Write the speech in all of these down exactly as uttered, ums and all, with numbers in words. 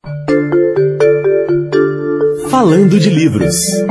Falando de livros.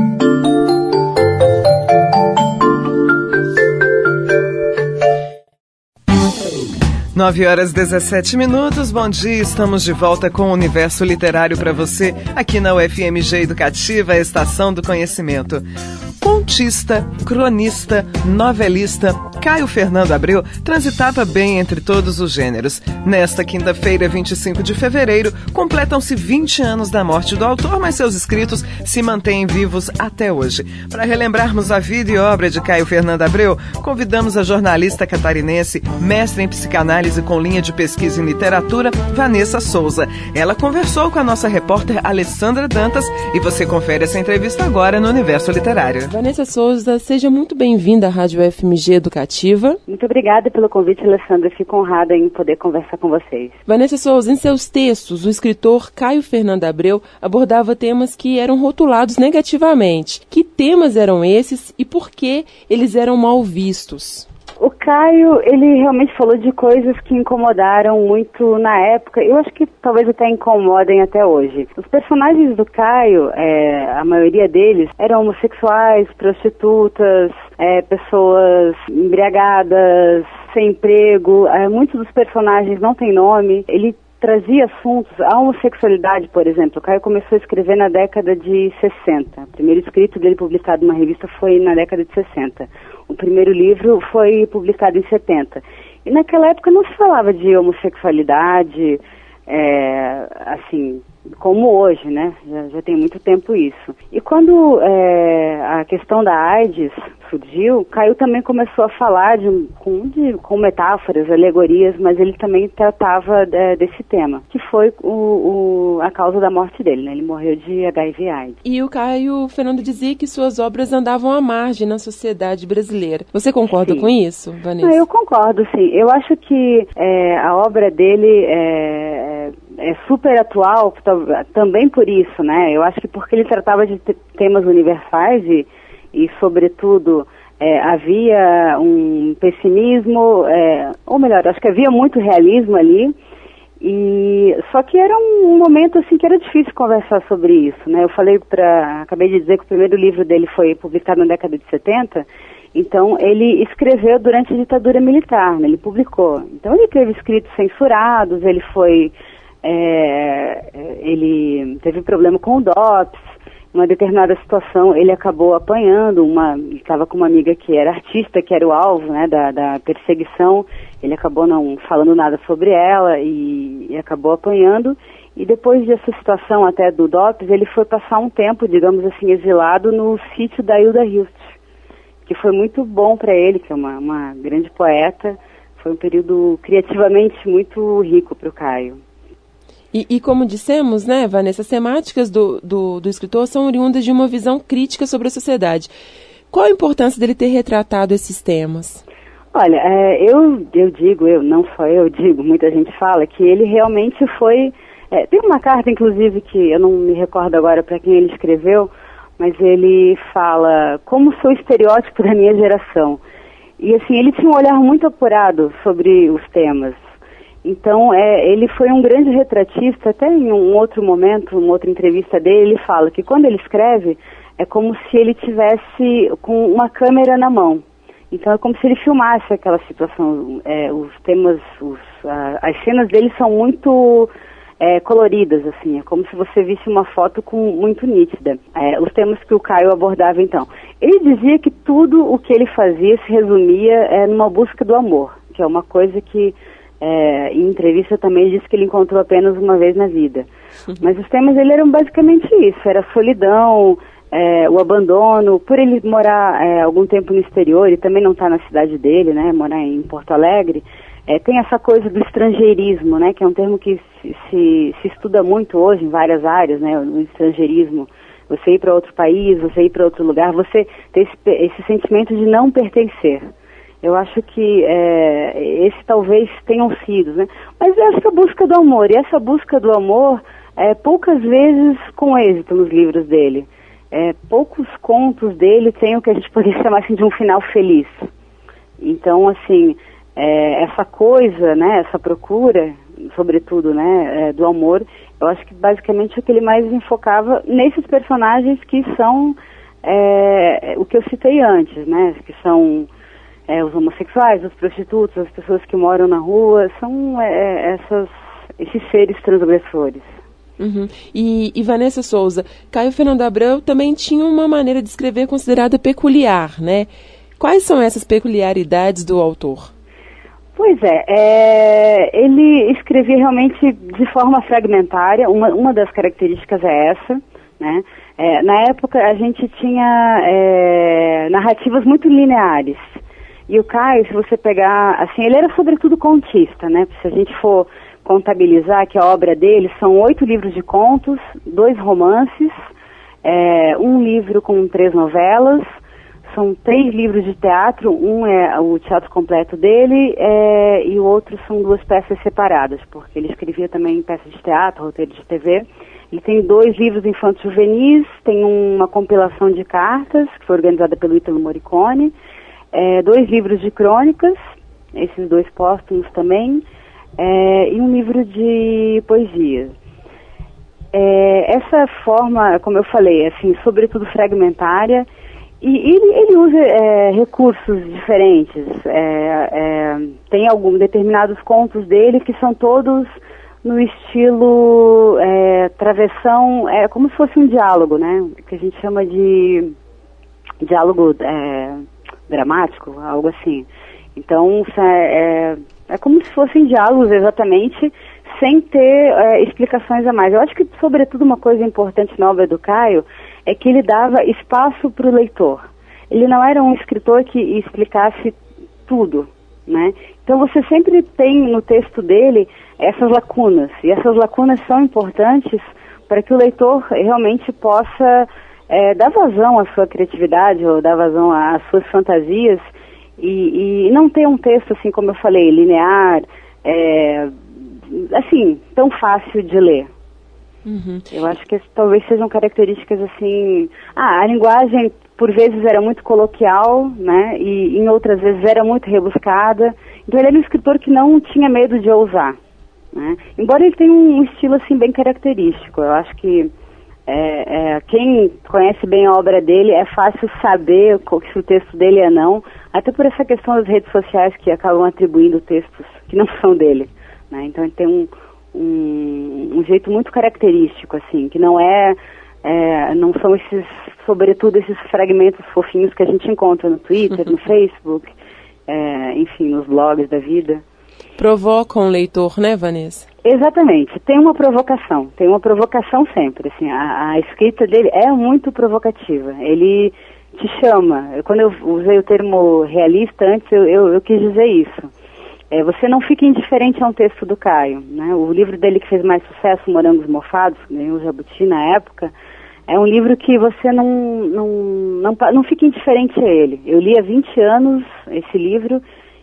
nove horas e dezessete minutos, bom dia, estamos de volta com o Universo Literário para você, aqui na U F M G Educativa, a Estação do Conhecimento. Contista, cronista, novelista, Caio Fernando Abreu transitava bem entre todos os gêneros. Nesta quinta-feira, vinte e cinco de fevereiro, completam-se vinte anos da morte do autor, mas seus escritos se mantêm vivos até hoje. Para relembrarmos a vida e obra de Caio Fernando Abreu, convidamos a jornalista catarinense, mestre em psicanálise com linha de pesquisa em literatura, Vanessa Souza. Ela conversou com a nossa repórter Alessandra Dantas e você confere essa entrevista agora no Universo Literário. Vanessa Souza, seja muito bem-vinda à Rádio U F M G Educativa. Muito obrigada pelo convite, Alessandra. Fico honrada em poder conversar com vocês. Vanessa Souza, em seus textos, o escritor Caio Fernando Abreu abordava temas que eram rotulados negativamente. Que temas eram esses e por que eles eram mal vistos? O Caio, ele realmente falou de coisas que incomodaram muito na época. Eu acho que talvez até incomodem até hoje. Os personagens do Caio, é, a maioria deles, eram homossexuais, prostitutas, é, pessoas embriagadas, sem emprego. É, muitos dos personagens não têm nome. Ele trazia assuntos, a homossexualidade, por exemplo. O Caio começou a escrever na década de sessenta. O primeiro escrito dele publicado numa revista foi na década de sessenta. O primeiro livro foi publicado em setenta. E naquela época não se falava de homossexualidade, é, assim, como hoje, né? Já, já tem muito tempo isso. E quando é, a questão da AIDS surgiu, Caio também começou a falar de, com, de, com metáforas, alegorias, mas ele também tratava é, desse tema, que foi o, o, a causa da morte dele, né? Ele morreu de H I V AIDS. E o Caio Fernando dizia que suas obras andavam à margem na sociedade brasileira. Você concorda sim. com isso, Vanessa? Ah, eu concordo, sim. Eu acho que é, a obra dele é, é super atual também por isso, né? Eu acho que porque ele tratava de temas universais e e, sobretudo, é, havia um pessimismo, é, ou melhor, acho que havia muito realismo ali, e só que era um, um momento assim que era difícil conversar sobre isso, né? Eu falei para, acabei de dizer que o primeiro livro dele foi publicado na década de setenta, então ele escreveu durante a ditadura militar, né? Ele publicou. Então ele teve escritos censurados, ele foi, é, ele teve problema com o DOPS. Uma determinada situação, ele acabou apanhando, uma, ele estava com uma amiga que era artista, que era o alvo, né, da, da perseguição, ele acabou não falando nada sobre ela e, e acabou apanhando, e depois dessa situação até do DOPS, ele foi passar um tempo, digamos assim, exilado no sítio da Hilda Hilst, que foi muito bom para ele, que é uma, uma grande poeta, foi um período criativamente muito rico para o Caio. E, e como dissemos, né, Vanessa, as temáticas do, do, do escritor são oriundas de uma visão crítica sobre a sociedade. Qual a importância dele ter retratado esses temas? Olha, é, eu, eu digo, eu não só eu digo, muita gente fala que ele realmente foi... É, tem uma carta, inclusive, que eu não me recordo agora para quem ele escreveu, mas ele fala como sou o estereótipo da minha geração. E assim, ele tinha um olhar muito apurado sobre os temas. Então, é, ele foi um grande retratista, até em um outro momento, uma outra entrevista dele, ele fala que quando ele escreve, é como se ele tivesse com uma câmera na mão. Então, é como se ele filmasse aquela situação. É, os temas, os, a, as cenas dele são muito é, coloridas, assim, é como se você visse uma foto com, muito nítida. É, os temas que o Caio abordava, então. Ele dizia que tudo o que ele fazia se resumia é, numa busca do amor, que é uma coisa que... É, em entrevista também disse que ele encontrou apenas uma vez na vida. Mas os temas dele eram basicamente isso, era a solidão, é, o abandono, por ele morar é, algum tempo no exterior, ele também não está na cidade dele, né, morar em Porto Alegre, é, tem essa coisa do estrangeirismo, né, que é um termo que se, se, se estuda muito hoje em várias áreas, né, o estrangeirismo, você ir para outro país, você ir para outro lugar, você ter esse, esse sentimento de não pertencer. Eu acho que é, esse talvez tenham sido, né? Mas essa busca do amor, e essa busca do amor, é, poucas vezes com êxito nos livros dele. É, poucos contos dele têm o que a gente poderia chamar assim, de um final feliz. Então, assim, é, essa coisa, né, essa procura, sobretudo, né, é, do amor, eu acho que basicamente o que ele mais enfocava nesses personagens que são é, o que eu citei antes, né, que são é, os homossexuais, os prostitutos, as pessoas que moram na rua, são é, essas, esses seres transgressores. Uhum. E, e Vanessa Souza, Caio Fernando Abreu também tinha uma maneira de escrever considerada peculiar, né? Quais são essas peculiaridades do autor? Pois é, é ele escrevia realmente de forma fragmentária, uma, uma das características é essa, né? É, na época a gente tinha é, narrativas muito lineares, e o Caio, se você pegar, assim, ele era sobretudo contista, né? Se a gente for contabilizar que a obra dele são oito livros de contos, dois romances, é, um livro com três novelas, são três livros de teatro, um é o teatro completo dele é, e o outro são duas peças separadas, porque ele escrevia também peças de teatro, roteiro de T V. Ele tem dois livros infantos juvenis, tem uma compilação de cartas, que foi organizada pelo Ítalo Morricone, é, dois livros de crônicas, esses dois póstumos também, É, e um livro de poesia. É, essa forma, como eu falei, assim, sobretudo fragmentária, e ele, ele usa é, recursos diferentes. É, é, tem alguns determinados contos dele que são todos no estilo é, travessão, é como se fosse um diálogo, né? Que a gente chama de diálogo é, dramático, algo assim. Então, é, é como se fossem diálogos exatamente, sem ter é, explicações a mais. Eu acho que, sobretudo, uma coisa importante na obra do Caio é que ele dava espaço para o leitor. Ele não era um escritor que explicasse tudo, né? Então, você sempre tem no texto dele essas lacunas, e essas lacunas são importantes para que o leitor realmente possa é, dar vazão à sua criatividade ou dar vazão às suas fantasias, E, e não ter um texto, assim, como eu falei, linear, é, assim, tão fácil de ler. Uhum. Eu acho que talvez sejam características, assim... Ah, a linguagem, por vezes, era muito coloquial, né? E em outras vezes era muito rebuscada. Então ele era um escritor que não tinha medo de ousar, né? Embora ele tenha um estilo, assim, bem característico. Eu acho que É, é, quem conhece bem a obra dele, é fácil saber se o texto dele é não, até por essa questão das redes sociais que acabam atribuindo textos que não são dele, né? Então ele tem um, um, um jeito muito característico, assim, que não é, é, não são esses, sobretudo esses fragmentos fofinhos que a gente encontra no Twitter, no Facebook, é, enfim, nos blogs da vida. Provocam o leitor, né, Vanessa? Exatamente, tem uma provocação, tem uma provocação sempre, assim, a, a escrita dele é muito provocativa, ele te chama. Quando eu usei o termo realista antes, eu, eu, eu quis dizer isso. É, você não fica indiferente a um texto do Caio, né? O livro dele que fez mais sucesso, Morangos Mofados, que ganhou o Jabuti na época, é um livro que você não, não, não, não fica indiferente a ele. Eu li há vinte anos esse livro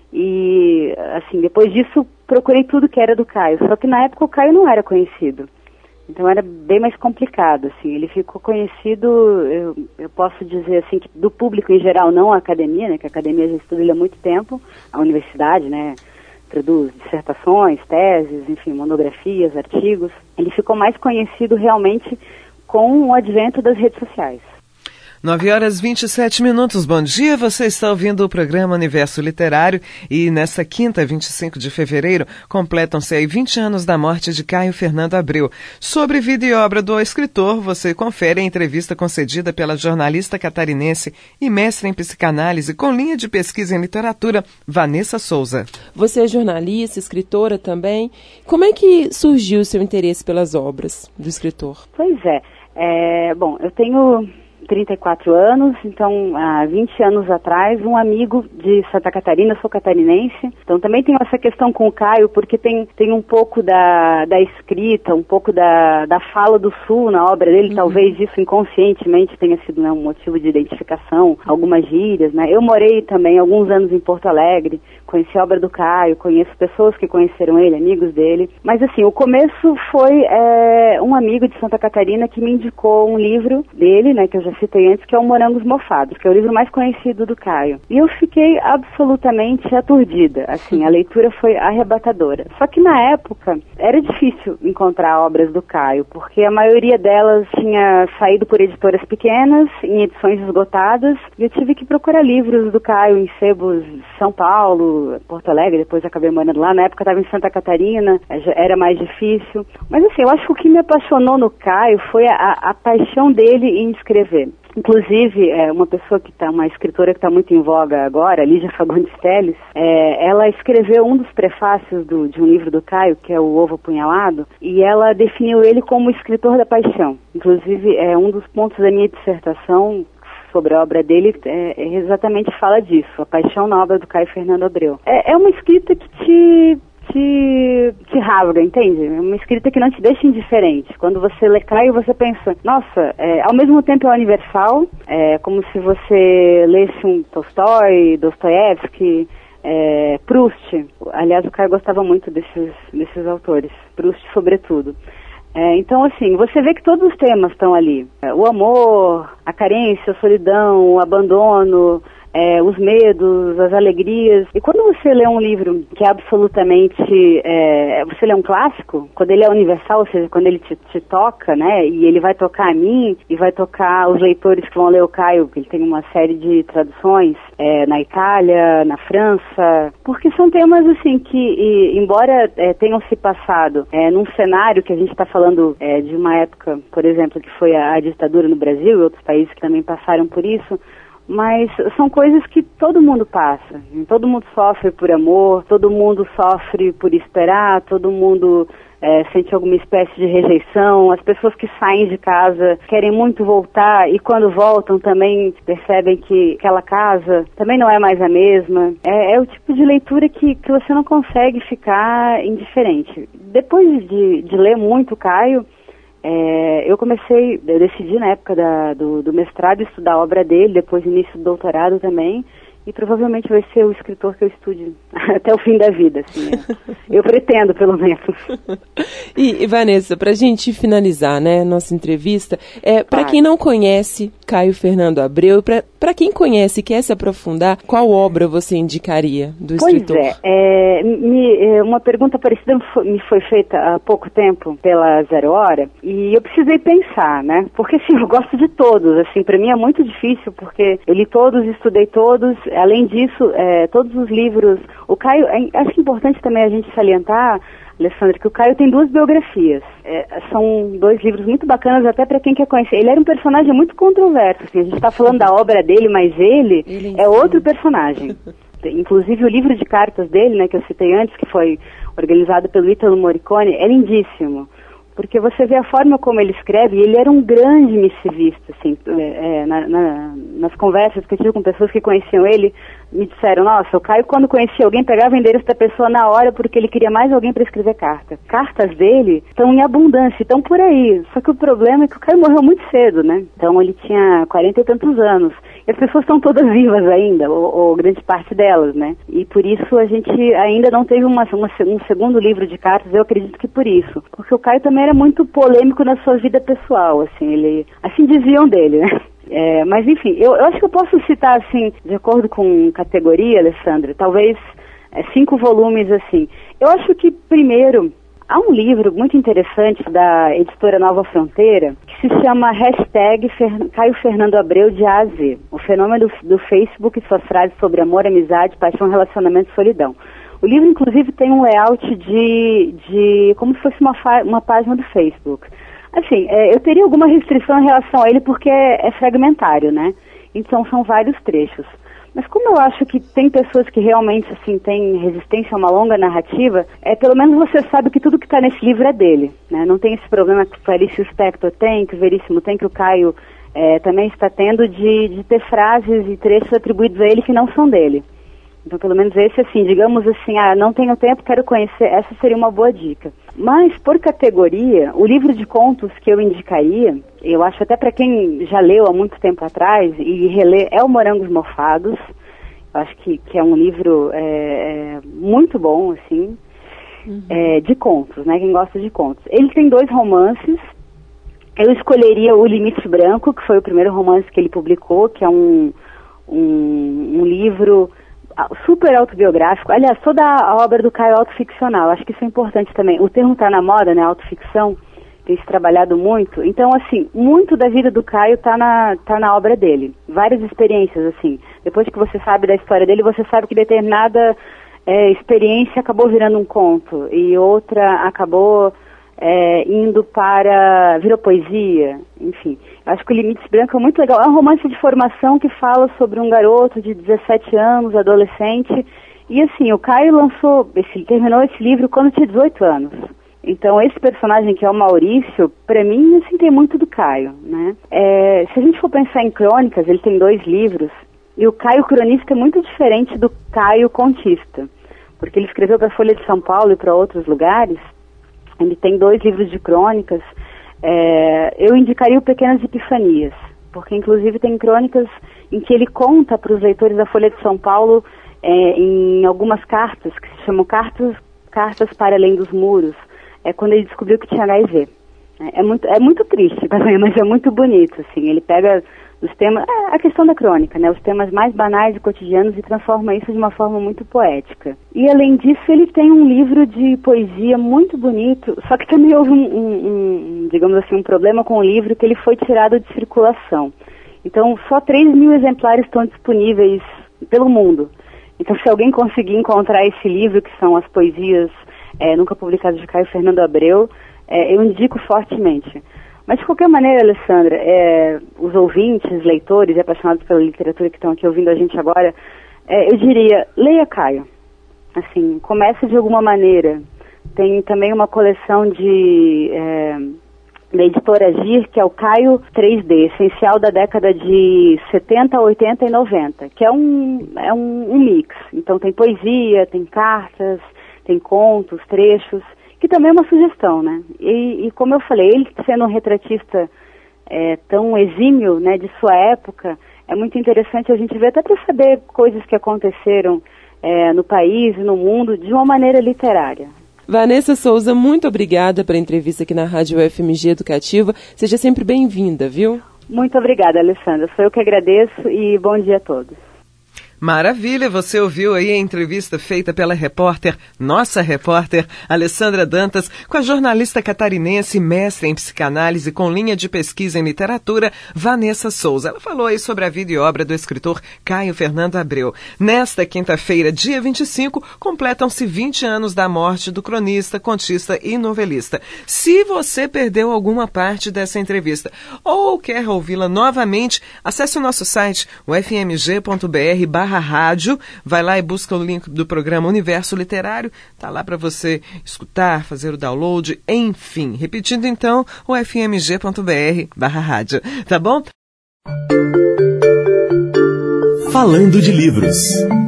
e, assim, depois disso procurei tudo que era do Caio, só que na época o Caio não era conhecido, então era bem mais complicado, assim. Ele ficou conhecido, eu, eu posso dizer assim, que do público em geral, não a academia, né, que a academia já estuda ele há muito tempo, a universidade, né, produz dissertações, teses, enfim, monografias, artigos. Ele ficou mais conhecido realmente com o advento das redes sociais. nove horas e vinte e sete minutos, bom dia, você está ouvindo o programa Universo Literário e nessa quinta, vinte e cinco de fevereiro, completam-se aí vinte anos da morte de Caio Fernando Abreu. Sobre vida e obra do escritor, você confere a entrevista concedida pela jornalista catarinense e mestre em psicanálise com linha de pesquisa em literatura, Vanessa Souza. Você é jornalista, escritora também. Como é que surgiu o seu interesse pelas obras do escritor? Pois é, é bom, eu tenho trinta e quatro anos, então há vinte anos atrás, um amigo de Santa Catarina, sou catarinense, então também tenho essa questão com o Caio, porque tem, tem um pouco da, da escrita, um pouco da, da fala do Sul na obra dele, uhum. Talvez isso inconscientemente tenha sido, né, um motivo de identificação, algumas gírias, né? Eu morei também alguns anos em Porto Alegre, conheci a obra do Caio, conheço pessoas que conheceram ele, amigos dele, mas assim, o começo foi é, um amigo de Santa Catarina que me indicou um livro dele, né, que eu já citei antes, que é o Morangos Mofados, que é o livro mais conhecido do Caio. E eu fiquei absolutamente aturdida, assim, a leitura foi arrebatadora. Só que na época era difícil encontrar obras do Caio, porque a maioria delas tinha saído por editoras pequenas, em edições esgotadas, e eu tive que procurar livros do Caio em sebos de São Paulo, Porto Alegre, depois acabei morando lá, na época estava em Santa Catarina, era mais difícil. Mas assim, eu acho que o que me apaixonou no Caio foi a, a paixão dele em escrever. Inclusive, é, uma pessoa que está, uma escritora que está muito em voga agora, Lígia Fagundes Telles, é, ela escreveu um dos prefácios do, de um livro do Caio, que é O Ovo Apunhalado, e ela definiu ele como escritor da paixão. Inclusive, é um dos pontos da minha dissertação sobre a obra dele, é, exatamente fala disso, a paixão na obra do Caio Fernando Abreu. É, é uma escrita que te... te, te rasga, entende? É uma escrita que não te deixa indiferente. Quando você lê Caio, você pensa, nossa, é, ao mesmo tempo é universal, é como se você lesse um Tolstói, Dostoiévski, é, Proust. Aliás, o Caio gostava muito desses, desses autores, Proust sobretudo. É, então, assim, você vê que todos os temas estão ali. É, o amor, a carência, a solidão, o abandono, É, os medos, as alegrias. E quando você lê um livro que é absolutamente, é, você lê um clássico, quando ele é universal, ou seja, quando ele te, te toca, né, e ele vai tocar a mim, e vai tocar os leitores que vão ler o Caio, que ele tem uma série de traduções, é, na Itália, na França, porque são temas, assim, que, e, embora é, tenham se passado é, num cenário que a gente está falando é, de uma época, por exemplo, que foi a, a ditadura no Brasil, e outros países que também passaram por isso, mas são coisas que todo mundo passa. Todo mundo sofre por amor, todo mundo sofre por esperar, todo mundo é, sente alguma espécie de rejeição. As pessoas que saem de casa querem muito voltar e quando voltam também percebem que aquela casa também não é mais a mesma. É, é o tipo de leitura que, que você não consegue ficar indiferente. Depois de, de ler muito Caio, É, eu comecei, eu decidi na época da, do, do mestrado estudar a obra dele, depois início do doutorado também, e provavelmente vai ser o escritor que eu estude até o fim da vida, assim, é. Eu pretendo, pelo menos. E, e Vanessa, para a gente finalizar, né, nossa entrevista, é, para claro. Quem não conhece Caio Fernando Abreu, para quem conhece e quer se aprofundar, qual obra você indicaria do pois escritor? Pois é, é me, uma pergunta parecida me foi feita há pouco tempo pela Zero Hora, e eu precisei pensar, né, porque assim, eu gosto de todos, assim, para mim é muito difícil, porque eu li todos, estudei todos. Além disso, é, todos os livros... O Caio, é, acho importante também a gente salientar, Alessandra, que o Caio tem duas biografias. É, são dois livros muito bacanas até para quem quer conhecer. Ele era um personagem muito controverso. Assim, a gente está falando da obra dele, mas ele, ele é outro personagem. Inclusive o livro de cartas dele, né, que eu citei antes, que foi organizado pelo Ítalo Morricone, é lindíssimo. Porque você vê a forma como ele escreve, e ele era um grande missivista, assim, é, na, na, nas conversas que eu tive com pessoas que conheciam ele, me disseram, nossa, o Caio quando conhecia alguém pegava o endereço da pessoa na hora porque ele queria mais alguém para escrever carta. Cartas dele estão em abundância, estão por aí, só que o problema é que o Caio morreu muito cedo, né? Então ele tinha quarenta e tantos anos, e as pessoas estão todas vivas ainda, ou, ou grande parte delas, né? E por isso a gente ainda não teve uma, uma, um segundo livro de cartas, eu acredito que por isso, porque o Caio também era muito polêmico na sua vida pessoal, assim, ele, assim diziam dele, né? É, mas enfim, eu, eu acho que eu posso citar, assim, de acordo com categoria, Alessandra, talvez é, cinco volumes, assim. Eu acho que, primeiro, há um livro muito interessante da editora Nova Fronteira, que se chama Hashtag Fer... Caio Fernando Abreu de A a Z, o fenômeno do, do Facebook e suas frases sobre amor, amizade, paixão, relacionamento e solidão. O livro, inclusive, tem um layout de, de como se fosse uma, fa... uma página do Facebook. Assim, é, eu teria alguma restrição em relação a ele porque é, é fragmentário, né? Então são vários trechos. Mas como eu acho que tem pessoas que realmente, assim, têm resistência a uma longa narrativa, é, pelo menos você sabe que tudo que está nesse livro é dele, né? Não tem esse problema que o Clarice Lispector tem, que o Veríssimo tem, que o Caio é, também está tendo de, de ter frases e trechos atribuídos a ele que não são dele. Então, pelo menos esse, assim, digamos assim, ah, não tenho tempo, quero conhecer, essa seria uma boa dica. Mas, por categoria, o livro de contos que eu indicaria, eu acho até para quem já leu há muito tempo atrás e relê, é o Morangos Mofados. Eu acho que, que é um livro é, é, muito bom, assim, uhum. é, de contos, né, quem gosta de contos. Ele tem dois romances, eu escolheria O Limite Branco, que foi o primeiro romance que ele publicou, que é um, um, um livro super autobiográfico. Aliás, toda a obra do Caio é autoficcional, acho que isso é importante também. O termo está na moda, né, autoficção, tem se trabalhado muito. Então, assim, muito da vida do Caio está na, tá na obra dele. Várias experiências, assim. Depois que você sabe da história dele, você sabe que determinada é, experiência acabou virando um conto e outra acabou... É, indo para... virou poesia, enfim. Eu acho que O Limite Branco é muito legal. É um romance de formação que fala sobre um garoto de dezessete anos, adolescente. E assim, o Caio lançou, esse, terminou esse livro quando tinha dezoito anos. Então esse personagem que é o Maurício, para mim, assim, tem muito do Caio, né? É, se a gente for pensar em crônicas, ele tem dois livros. E o Caio cronista é muito diferente do Caio contista. Porque ele escreveu para a Folha de São Paulo e para outros lugares. Ele tem dois livros de crônicas. É, eu indicaria o Pequenas Epifanias, porque inclusive tem crônicas em que ele conta para os leitores da Folha de São Paulo, é, em algumas cartas, que se chamam Cartas, cartas para Além dos Muros, é quando ele descobriu que tinha H I V. É, é, muito, é muito triste também, mas é muito bonito, assim. Ele pega os temas, é, a questão da crônica, né, os temas mais banais e cotidianos e transforma isso de uma forma muito poética. E além disso, ele tem um livro de poesia muito bonito, só que também houve um, um, um digamos assim, um problema com o livro, que ele foi tirado de circulação. Então, só três mil exemplares estão disponíveis pelo mundo. Então, se alguém conseguir encontrar esse livro, que são as poesias é, nunca publicadas de Caio Fernando Abreu, é, eu indico fortemente. Mas, de qualquer maneira, Alessandra, é, os ouvintes, leitores e apaixonados pela literatura que estão aqui ouvindo a gente agora, é, eu diria, leia Caio. Assim, comece de alguma maneira. Tem também uma coleção de, é, da editora Agir, que é o Caio três D, essencial da década de setenta, oitenta e noventa, que é um, é um, um mix. Então, tem poesia, tem cartas, tem contos, trechos, que também é uma sugestão, né? E, e como eu falei, ele sendo um retratista é, tão exímio, né, de sua época, é muito interessante a gente ver, até para saber coisas que aconteceram é, no país e no mundo de uma maneira literária. Vanessa Souza, muito obrigada pela entrevista aqui na Rádio F M G Educativa. Seja sempre bem-vinda, viu? Muito obrigada, Alessandra. Sou eu que agradeço e bom dia a todos. Maravilha, você ouviu aí a entrevista feita pela repórter, nossa repórter, Alessandra Dantas, com a jornalista catarinense, mestre em psicanálise com linha de pesquisa em literatura, Vanessa Souza. Ela falou aí sobre a vida e obra do escritor Caio Fernando Abreu. Nesta quinta-feira, dia vinte e cinco, completam-se vinte anos da morte do cronista, contista e novelista. Se você perdeu alguma parte dessa entrevista ou quer ouvi-la novamente, acesse o nosso site, o f m g ponto b r barra rádio, vai lá e busca o link do programa Universo Literário, tá lá para você escutar, fazer o download, enfim. Repetindo então, o f m g ponto b r barra rádio, tá bom? Falando de livros.